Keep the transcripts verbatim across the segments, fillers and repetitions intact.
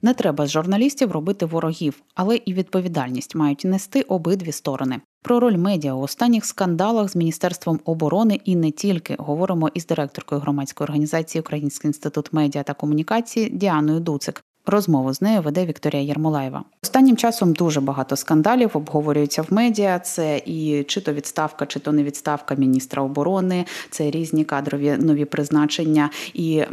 Не треба з журналістів робити ворогів, але і відповідальність мають нести обидві сторони. Про роль медіа у останніх скандалах з Міністерством оборони і не тільки говоримо із директоркою громадської організації Український інститут медіа та комунікації Діаною Дуцик. Розмову з нею веде Вікторія Єрмолаєва. Останнім часом дуже багато скандалів обговорюються в медіа. Це і чи то відставка, чи то не відставка міністра оборони, це різні кадрові нові призначення, і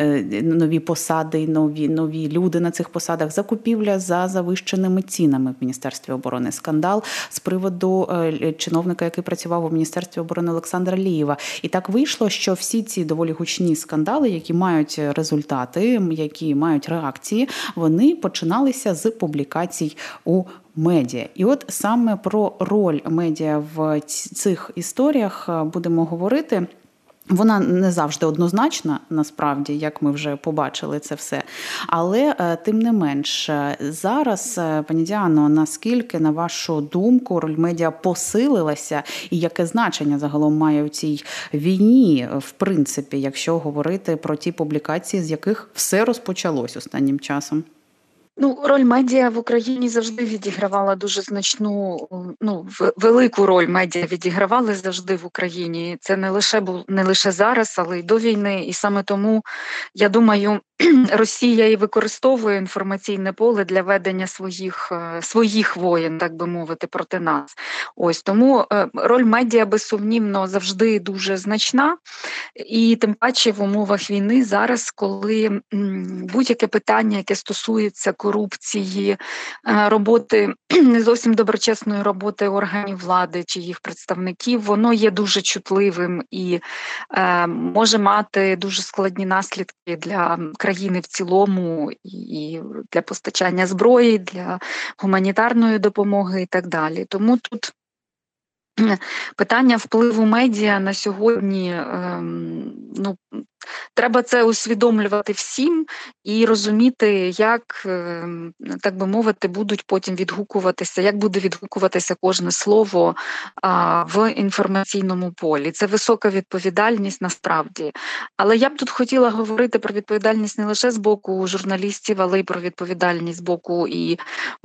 нові посади, нові, нові люди на цих посадах, закупівля за завищеними цінами в Міністерстві оборони. Скандал з приводу чиновника, який працював у Міністерстві оборони Олександра Лієва. І так вийшло, що всі ці доволі гучні скандали, які мають результати, які мають реакції, вони починалися з публікацій у медіа. І от саме про роль медіа в цих історіях будемо говорити. Вона не завжди однозначна, насправді, як ми вже побачили це все. Але, тим не менш, зараз, пані Діано, наскільки, на вашу думку, роль медіа посилилася і яке значення загалом має у цій війні, в принципі, якщо говорити про ті публікації, з яких все розпочалось останнім часом? Ну, роль медіа в Україні завжди відігравала дуже значну, ну, велику роль медіа відігравали завжди в Україні. Це не лише був не лише зараз, але й до війни. І саме тому, я думаю, Росія і використовує інформаційне поле для ведення своїх своїх воєн, так би мовити, проти нас. Ось тому роль медіа безсумнівно завжди дуже значна. І тим паче в умовах війни зараз, коли будь-яке питання, яке стосується корупції, роботи, не зовсім доброчесної роботи органів влади чи їх представників, воно є дуже чутливим і е, може мати дуже складні наслідки для країни в цілому, і для постачання зброї, для гуманітарної допомоги і так далі. Тому тут питання впливу медіа на сьогодні, ем, ну, треба це усвідомлювати всім і розуміти, як, ем, так би мовити, будуть потім відгукуватися, як буде відгукуватися кожне слово а, в інформаційному полі. Це висока відповідальність насправді. Але я б тут хотіла говорити про відповідальність не лише з боку журналістів, але й про відповідальність з боку і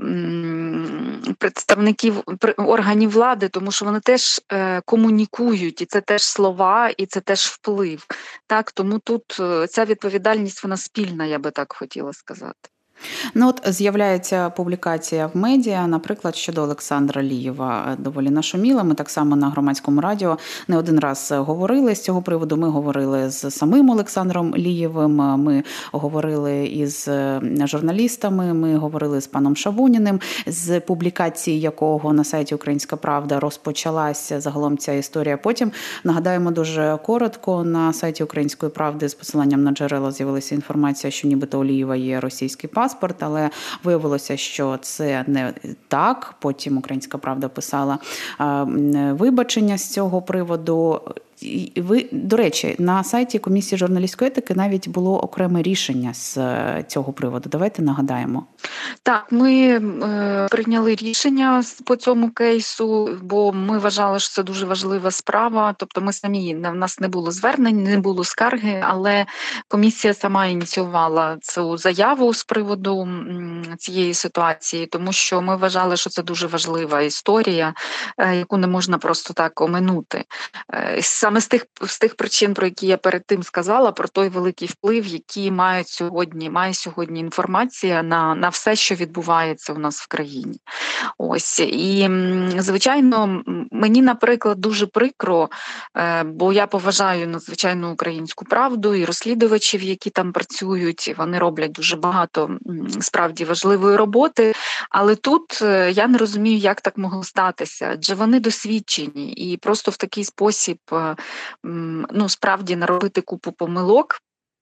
м, представників органів влади, тому що вони теж е, комунікують, і це теж слова, і це теж вплив. Так, тому тут е, ця відповідальність, вона спільна, я би так хотіла сказати. Ну от з'являється публікація в медіа, наприклад, щодо Олександра Лієва, доволі нашуміла. Ми так само на Громадському радіо не один раз говорили з цього приводу. Ми говорили з самим Олександром Лієвим, ми говорили із журналістами, ми говорили з паном Шабуніним, з публікації якого на сайті «Українська правда» розпочалася загалом ця історія. Потім, нагадаємо дуже коротко, на сайті «Української правди» з посиланням на джерела з'явилася інформація, що нібито у Лієва є російський паспорт. Але виявилося, що це не так. Потім «Українська правда» писала вибачення з цього приводу. Ви, до речі, на сайті Комісії журналістської етики навіть було окреме рішення з цього приводу. Давайте нагадаємо. Так, ми е, прийняли рішення по цьому кейсу, бо ми вважали, що це дуже важлива справа. Тобто ми самі, в нас не було звернень, не було скарги, але комісія сама ініціювала цю заяву з приводу м, цієї ситуації, тому що ми вважали, що це дуже важлива історія, е, яку не можна просто так оминути. Е, Саме з тих, з тих причин, про які я перед тим сказала, про той великий вплив, який мають сьогодні, має сьогодні інформація на, на все, що відбувається у нас в країні. Ось. І, звичайно, мені, наприклад, дуже прикро, бо я поважаю надзвичайно «Українську правду» і розслідувачів, які там працюють, вони роблять дуже багато справді важливої роботи, але тут я не розумію, як так могло статися, адже вони досвідчені і просто в такий спосіб, ну, справді наробити купу помилок.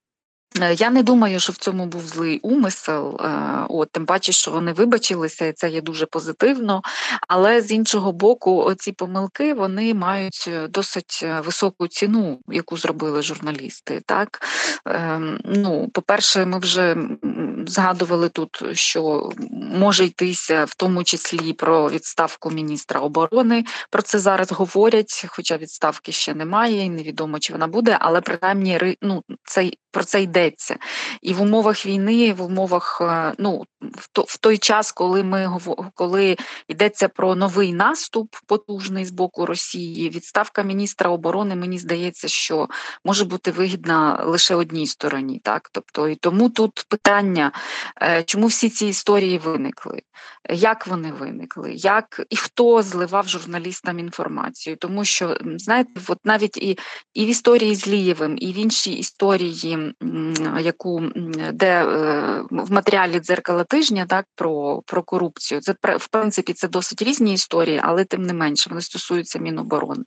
Я не думаю, що в цьому був злий умисел, от, тим паче, що вони вибачилися, і це є дуже позитивно, але з іншого боку, ці помилки, вони мають досить високу ціну, яку зробили журналісти. Так? Ну, по-перше, ми вже згадували тут, що може йтися в тому числі про відставку міністра оборони. Про це зараз говорять, хоча відставки ще немає, і невідомо, чи вона буде, але принаймні ну, це, про це йдеться. І в умовах війни, в умовах, ну, в той час, коли ми коли йдеться про новий наступ потужний з боку Росії, відставка міністра оборони, мені здається, що може бути вигідна лише одній стороні. Так? Тобто, і тому тут питання, чому всі ці історії виникли, як вони виникли, як і хто зливав журналістам інформацію. Тому що, знаєте, от навіть і, і в історії з Лієвим, і в іншій історії, яку, де в матеріалі «Дзеркало тижня», так, про, про корупцію, це, в принципі, це досить різні історії, але тим не менше, вони стосуються Міноборони.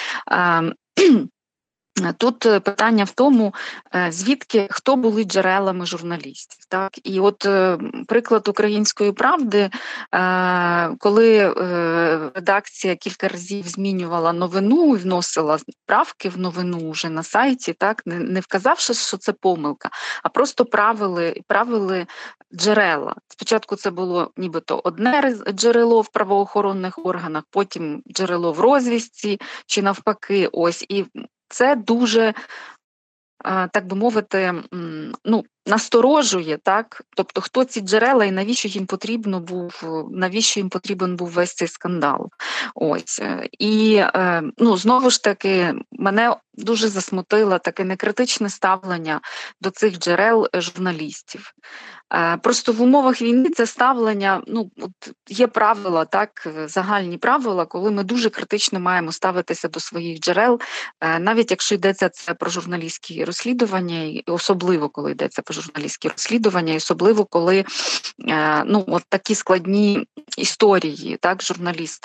Тут питання в тому, звідки, хто були джерелами журналістів. Так? І от приклад «Української правди», коли редакція кілька разів змінювала новину і вносила правки в новину вже на сайті, так? Не вказавши, що це помилка, а просто правили, правили джерела. Спочатку це було нібито одне джерело в правоохоронних органах, потім джерело в розвідці, чи навпаки. Ось. І це дуже, так би мовити, ну, насторожує, так? Тобто, хто ці джерела і навіщо їм потрібно був, навіщо їм потрібен був весь цей скандал. Ось. І, ну, знову ж таки, мене дуже засмутило таке некритичне ставлення до цих джерел журналістів. Просто в умовах війни це ставлення, ну, от є правила, так, загальні правила, коли ми дуже критично маємо ставитися до своїх джерел, навіть якщо йдеться це про журналістські розслідування, і особливо коли йдеться про журналістські розслідування, і особливо коли, ну, от такі складні історії, так, журналіст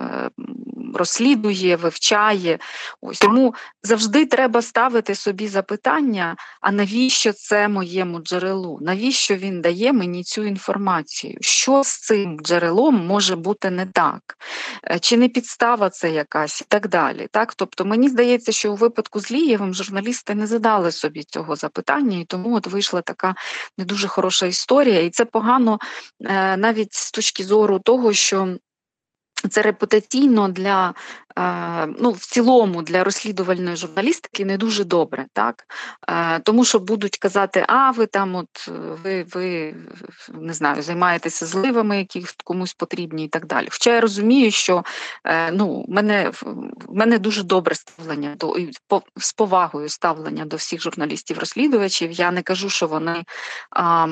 розслідує, вивчає. Ось. Тому завжди треба ставити собі запитання, а навіщо це моєму джерелу? Навіщо він дає мені цю інформацію? Що з цим джерелом може бути не так? Чи не підстава це якась? І так далі. Так? Тобто мені здається, що у випадку з Лієвим журналісти не задали собі цього запитання, і тому от вийшла така не дуже хороша історія. І це погано навіть з точки зору того, що це репутаційно для, ну, в цілому для розслідувальної журналістики не дуже добре, так? Тому що будуть казати, а ви там от, ви, ви не знаю, займаєтеся зливами, які комусь потрібні і так далі. Хоча я розумію, що, ну, в мене, в мене дуже добре ставлення, до, з повагою ставлення до всіх журналістів-розслідувачів. Я не кажу, що вони, а,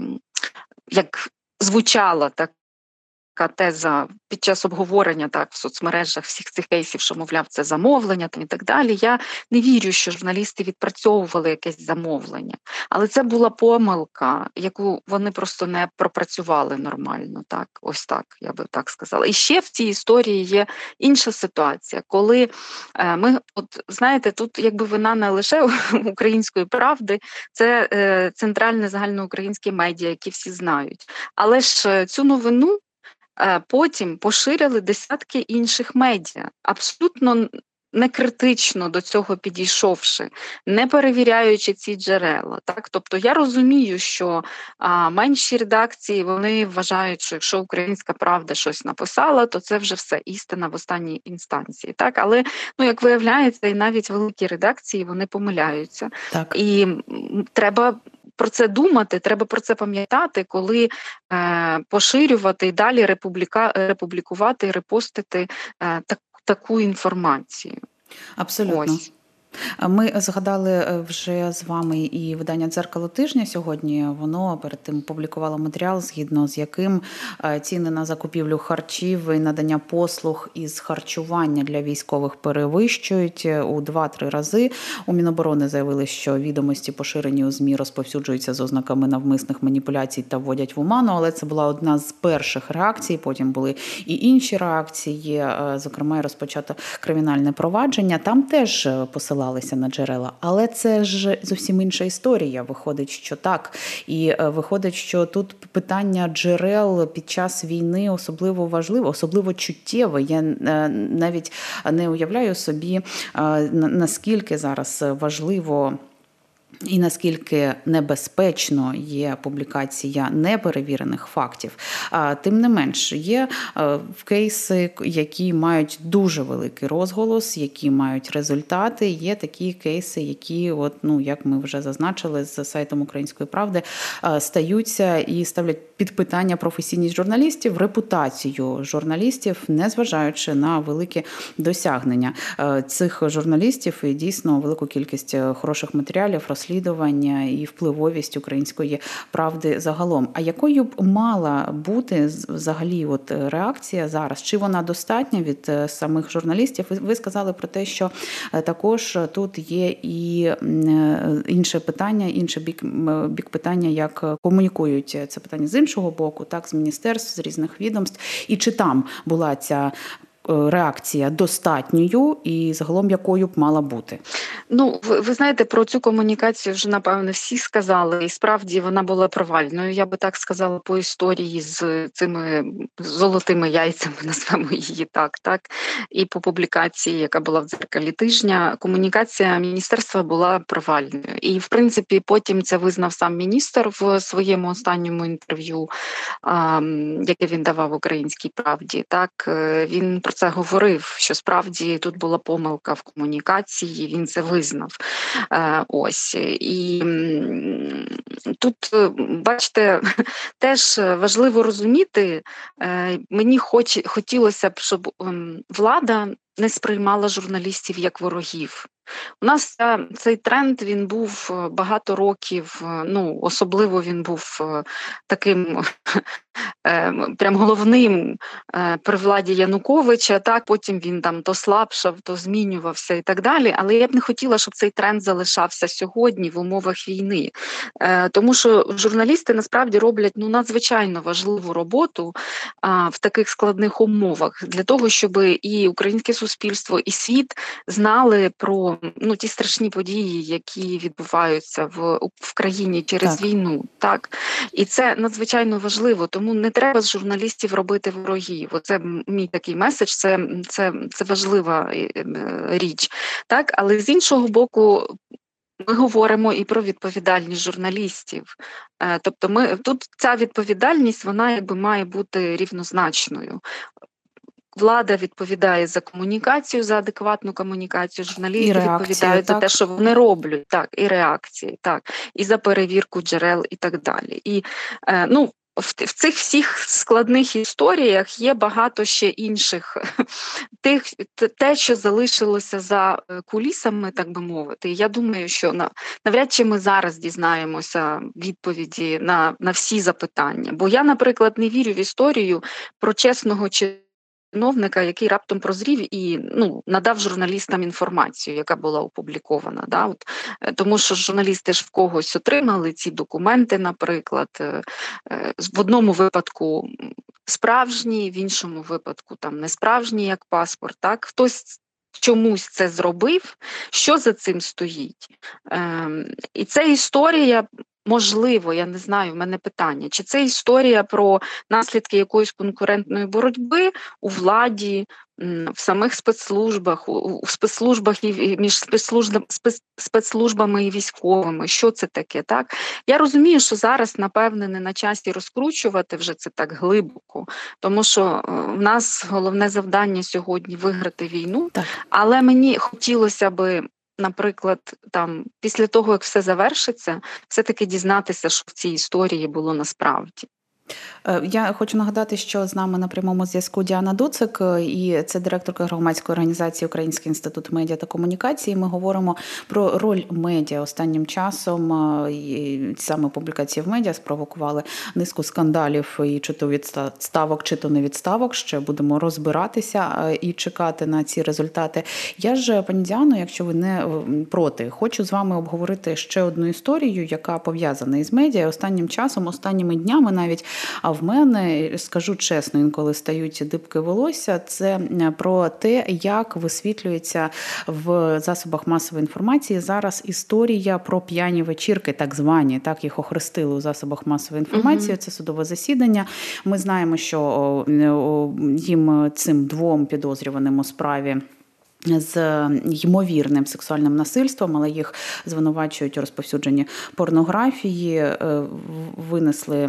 як звучала так, теза під час обговорення так в соцмережах всіх цих кейсів, що, мовляв, це замовлення там, і так далі. Я не вірю, що журналісти відпрацьовували якесь замовлення. Але це була помилка, яку вони просто не пропрацювали нормально. Так, ось так, я би так сказала. І ще в цій історії є інша ситуація, коли е, ми, от знаєте, тут якби вина не лише «Української правди», це е, центральне загальноукраїнське медіа, які всі знають. Але ж цю новину потім поширили десятки інших медіа, абсолютно не критично до цього підійшовши, не перевіряючи ці джерела. Так? Тобто я розумію, що а, менші редакції, вони вважають, що якщо «Українська правда» щось написала, то це вже все істина в останній інстанції. Так? Але, ну, як виявляється, і навіть великі редакції, вони помиляються. Так. І треба про це думати, треба про це пам'ятати, коли е, поширювати і далі републіка, републікувати, репостити е, так, таку інформацію. Абсолютно. Ось. Ми згадали вже з вами і видання «Дзеркало тижня» сьогодні. Воно перед тим публікувало матеріал, згідно з яким ціни на закупівлю харчів і надання послуг із харчування для військових перевищують у два-три рази. У Міноборони заявили, що відомості, поширені у ЗМІ, розповсюджуються з ознаками навмисних маніпуляцій та вводять в оману, але це була одна з перших реакцій, потім були і інші реакції, зокрема і розпочато кримінальне провадження. Там теж посилали на джерела. Але це ж зовсім інша історія. Виходить, що так. І виходить, що тут питання джерел під час війни особливо важливе, особливо чуттєве. Я навіть не уявляю собі, наскільки зараз важливо і наскільки небезпечно є публікація неперевірених фактів. Тим не менш, є кейси, які мають дуже великий розголос, які мають результати. Є такі кейси, які, от, ну, як ми вже зазначили з сайтом «Української правди», стаються і ставлять під питання професійність журналістів, репутацію журналістів, незважаючи на великі досягнення цих журналістів і дійсно велику кількість хороших матеріалів, розслідування і впливовість «Української правди» загалом. А якою б мала бути взагалі от реакція зараз? Чи вона достатня від самих журналістів? Ви сказали про те, що також тут є і інше питання, інший бік, бік питання, як комунікують це питання з іншого боку, так, з міністерств, з різних відомств. І чи там була ця реакція достатньою і загалом якою б мала бути? Ну, ви, ви знаєте, про цю комунікацію вже, напевно, всі сказали, і справді вона була провальною. Я би так сказала по історії з цими золотими яйцями, назвемо її так, так, і по публікації, яка була в «Дзеркалі тижня», комунікація міністерства була провальною. І, в принципі, потім це визнав сам міністр в своєму останньому інтерв'ю, яке він давав «Українській правді». Так, він про це говорив, що справді тут була помилка в комунікації, він це визнав. Ось. І тут, бачите, теж важливо розуміти, мені хоч, хотілося б, щоб влада не сприймала журналістів як ворогів. У нас цей тренд, він був багато років, ну, особливо він був таким прям головним при владі Януковича, так, потім він там то слабшав, то змінювався і так далі, але я б не хотіла, щоб цей тренд залишався сьогодні в умовах війни, тому що журналісти насправді роблять, ну, надзвичайно важливу роботу а, в таких складних умовах для того, щоб і українське суспільство, і світ знали про, ну, ті страшні події, які відбуваються в, в країні через так. війну, так, і це надзвичайно важливо, тому не треба з журналістів робити ворогів. Оце мій такий меседж, це, це, це важлива річ. Так? Але з іншого боку, ми говоримо і про відповідальність журналістів. Тобто ми, тут ця відповідальність, вона якби має бути рівнозначною. Влада відповідає за комунікацію, за адекватну комунікацію, журналісти реакція, відповідають так? за те, що вони роблять, так, і реакції, так, і за перевірку джерел і так далі. І, е, ну, В, в цих всіх складних історіях є багато ще інших, тих, те, що залишилося за кулісами, так би мовити. Я думаю, що на, навряд чи ми зараз дізнаємося відповіді на, на всі запитання. Бо я, наприклад, не вірю в історію про чесного чи чиновника, який раптом прозрів і, ну, надав журналістам інформацію, яка була опублікована. Да? От, тому що журналісти ж в когось отримали ці документи, наприклад, в одному випадку справжні, в іншому випадку там не справжні, як паспорт. Так? Хтось чомусь це зробив, що за цим стоїть. Ем, і це історія, можливо, я не знаю, в мене питання, чи це історія про наслідки якоїсь конкурентної боротьби у владі, в самих спецслужбах, у спецслужбах і між спецслужбами, спецслужбами і військовими, що це таке, так? Я розумію, що зараз, напевне, не на часі розкручувати вже це так глибоко, тому що в нас головне завдання сьогодні виграти війну, так. Але мені хотілося би, наприклад, там, після того, як все завершиться, все-таки дізнатися, що в цій історії було насправді. Я хочу нагадати, що з нами на прямому зв'язку Діана Дуцик, і це директорка громадської організації Український інститут медіа та комунікації. Ми говоримо про роль медіа останнім часом. І саме публікації в медіа спровокували низку скандалів і чи то відставок, чи то не відставок. Ще будемо розбиратися і чекати на ці результати. Я ж, пані Діано, якщо ви не проти, хочу з вами обговорити ще одну історію, яка пов'язана із медіа. Останнім часом, останніми днями навіть, а в мене, скажу чесно, інколи стають дибки волосся, це про те, як висвітлюється в засобах масової інформації зараз історія про п'яні вечірки, так звані, так їх охрестили у засобах масової інформації, угу. Це судове засідання. Ми знаємо, що їм, цим двом підозрюваним у справі з ймовірним сексуальним насильством, але їх звинувачують у розповсюдженні порнографії, винесли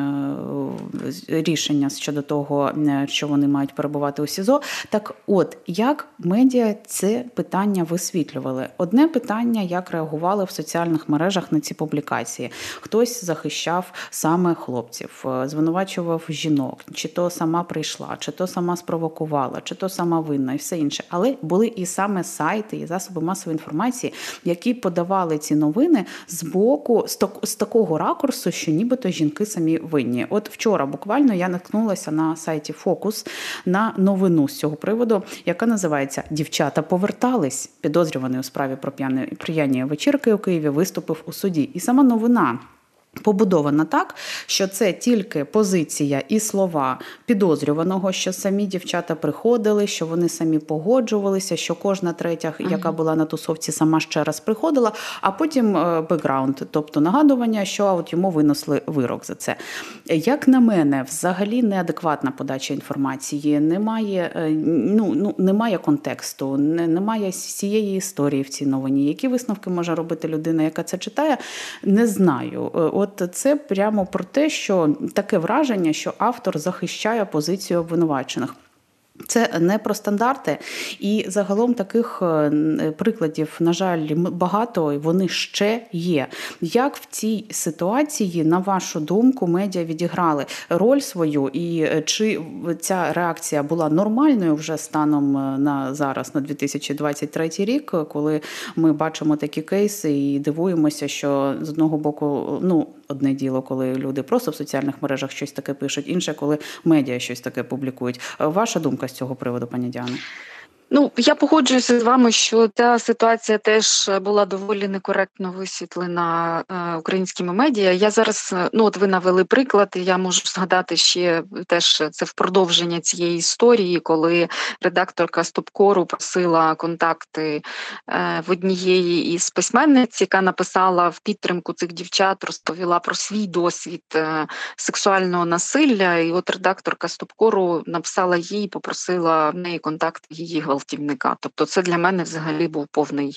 рішення щодо того, що вони мають перебувати у СІЗО. Так от, як медіа це питання висвітлювали? Одне питання, як реагували в соціальних мережах на ці публікації. Хтось захищав саме хлопців, звинувачував жінок, чи то сама прийшла, чи то сама спровокувала, чи то сама винна і все інше. Але були і саме сайти, і засоби масової інформації, які подавали ці новини з боку, з, так, з такого ракурсу, що нібито жінки самі винні. От вчора буквально я наткнулася на сайті Фокус на новину з цього приводу, яка називається «Дівчата повертались». Підозрюваний у справі про п'яні вечірки у Києві виступив у суді. І сама новина побудована так, що це тільки позиція і слова підозрюваного, що самі дівчата приходили, що вони самі погоджувалися, що кожна третя, яка була на тусовці, сама ще раз приходила, а потім бекграунд, тобто нагадування, що от йому винесли вирок за це. Як на мене, взагалі неадекватна подача інформації, немає, ну, ну, немає контексту, немає всієї історії в цій новині. Які висновки може робити людина, яка це читає, не знаю. От це прямо про те, що таке враження, що автор захищає позицію обвинувачених. Це не про стандарти, і загалом таких прикладів, на жаль, багато, і вони ще є. Як в цій ситуації, на вашу думку, медіа відіграли роль свою, і чи ця реакція була нормальною вже станом на зараз, на дві тисячі двадцять третій рік, коли ми бачимо такі кейси і дивуємося, що з одного боку, ну, одне діло, коли люди просто в соціальних мережах щось таке пишуть, інше, коли медіа щось таке публікують. Ваша думка з цього приводу, пані Діано? Ну, я погоджуюся з вами, що ця ситуація теж була доволі некоректно висвітлена е, українськими медіа. Я зараз, ну от ви навели приклад, і я можу згадати ще теж це в продовження цієї історії, коли редакторка Стопкору просила контакти е, в однієї із письменниць, яка написала в підтримку цих дівчат, розповіла про свій досвід е, сексуального насилля, і от редакторка Стопкору написала їй, попросила в неї контакти її гвалтівника. Тобто це для мене взагалі був повний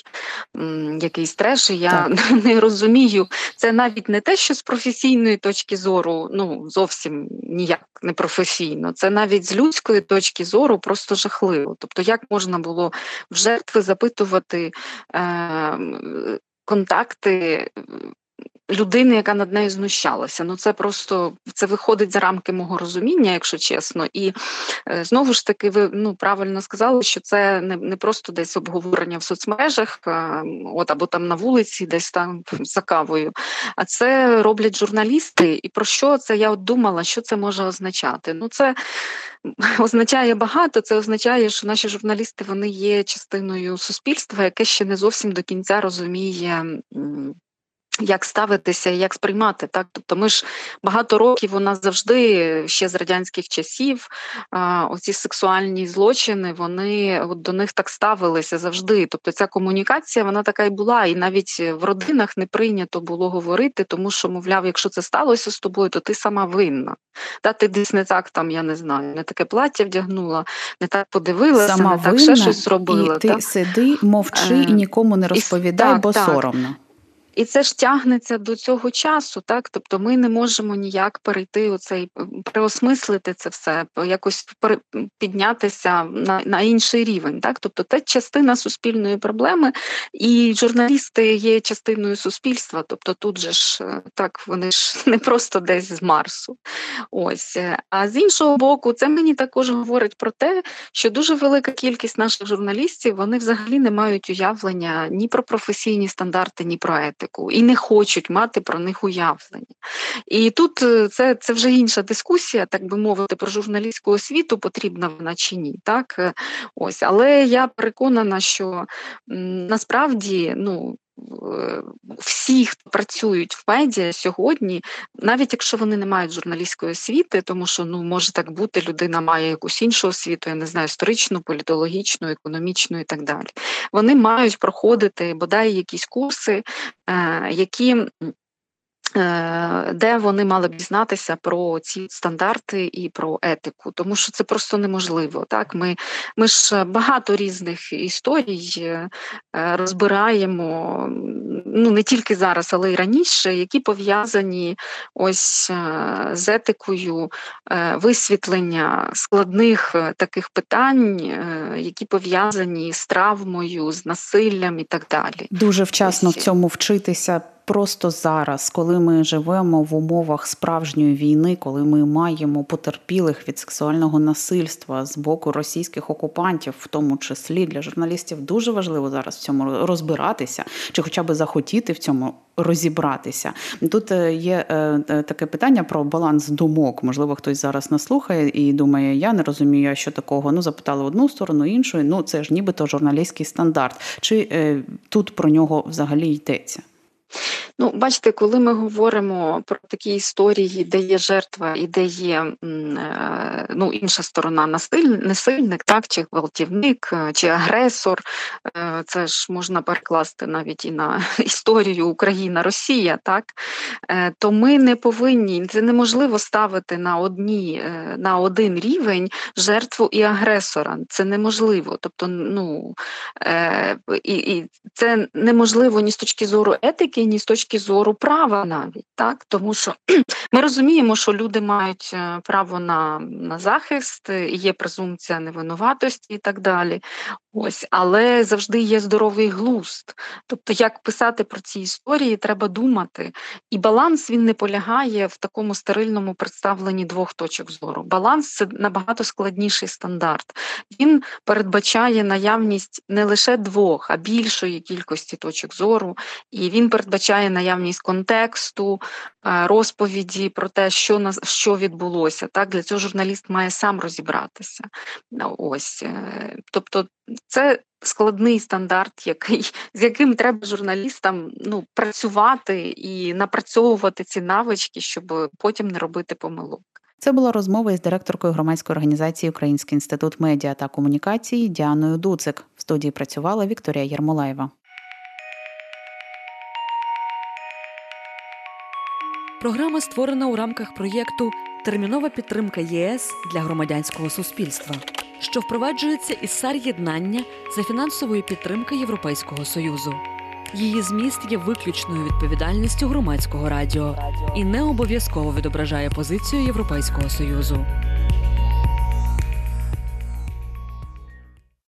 м, якийсь треш, і я так. не розумію. Це навіть не те, що з професійної точки зору, ну, зовсім ніяк не професійно. Це навіть з людської точки зору просто жахливо. Тобто як можна було в жертви запитувати е, контакти людини, яка над нею знущалася. Ну це просто, це виходить за рамки мого розуміння, якщо чесно. І е, знову ж таки, ви ну, правильно сказали, що це не, не просто десь обговорення в соцмережах, а, от або там на вулиці, десь там за кавою, а це роблять журналісти. І про що це я от думала, що це може означати? Ну це означає багато, це означає, що наші журналісти, вони є частиною суспільства, яке ще не зовсім до кінця розуміє, як ставитися і як сприймати. Так? Тобто ми ж багато років, у нас завжди, ще з радянських часів, а, оці сексуальні злочини, вони от до них так ставилися завжди. Тобто ця комунікація, вона така і була. І навіть в родинах не прийнято було говорити, тому що, мовляв, якщо це сталося з тобою, то ти сама винна. Та ти десь не так, там, я не знаю, не таке плаття вдягнула, не так подивилася, сама не так ще щось зробила. І ти та? сиди, мовчи і нікому не розповідай, і, так, бо так. соромно. І це ж тягнеться до цього часу, так? Тобто ми не можемо ніяк перейти оцей, переосмислити це все, якось піднятися на, на інший рівень, так? Тобто це частина суспільної проблеми, і журналісти є частиною суспільства, тобто тут же ж, так, вони ж не просто десь з Марсу. Ось. А з іншого боку, це мені також говорить про те, що дуже велика кількість наших журналістів, вони взагалі не мають уявлення ні про професійні стандарти, ні про етику. І не хочуть мати про них уявлення. І тут це, це вже інша дискусія, так би мовити, про журналістську освіту, потрібна вона чи ні. Так? Ось. Але я переконана, що м, насправді, ну, всі, хто працюють в медіа сьогодні, навіть якщо вони не мають журналістської освіти, тому що, ну, може так бути, людина має якусь іншу освіту, я не знаю, історичну, політологічну, економічну і так далі. Вони мають проходити бодай якісь курси, е, які де вони мали б дізнатися про ці стандарти і про етику, тому що це просто неможливо. Так, ми, ми ж багато різних історій розбираємо, ну не тільки зараз, але й раніше, які пов'язані ось з етикою висвітлення складних таких питань, які пов'язані з травмою, з насиллям і так далі. Дуже вчасно ось в цьому вчитися. Просто зараз, коли ми живемо в умовах справжньої війни, коли ми маємо потерпілих від сексуального насильства з боку російських окупантів, в тому числі для журналістів, дуже важливо зараз в цьому розбиратися, чи хоча б захотіти в цьому розібратися. Тут є таке питання про баланс думок. Можливо, хтось зараз нас слухає і думає, я не розумію, що такого. Ну, запитали одну сторону, іншу. Ну, це ж нібито журналістський стандарт. Чи е, тут про нього взагалі йдеться? Ну, бачите, коли ми говоримо про такі історії, де є жертва і де є ну, інша сторона насильник, так, чи гвалтівник, чи агресор, це ж можна перекласти навіть і на історію Україна-Росія, так, то ми не повинні, це неможливо ставити на, одні, на один рівень жертву і агресора, це неможливо, тобто, ну, і, і це неможливо ні з точки зору етики, ні з точки зору права навіть, так? Тому що ми розуміємо, що люди мають право на, на захист, є презумпція невинуватості і так далі. Ось, але завжди є здоровий глузд. Тобто, як писати про ці історії, треба думати. І баланс, він не полягає в такому стерильному представленні двох точок зору. Баланс – це набагато складніший стандарт. Він передбачає наявність не лише двох, а більшої кількості точок зору. І він передбачає наявність контексту, розповіді про те, що, що відбулося. Так? Для цього журналіст має сам розібратися. Ось. Тобто, це складний стандарт, який, з яким треба журналістам ну, працювати і напрацьовувати ці навички, щоб потім не робити помилок. Це була розмова із директоркою громадської організації Український інститут медіа та комунікації Діаною Дуцик. В студії працювала Вікторія Єрмолаєва. Програма створена у рамках проєкту «Термінова підтримка ЄС для громадянського суспільства», що впроваджується із САР-єднання за фінансової підтримки Європейського Союзу. Її зміст є виключною відповідальністю громадського радіо і не обов'язково відображає позицію Європейського Союзу.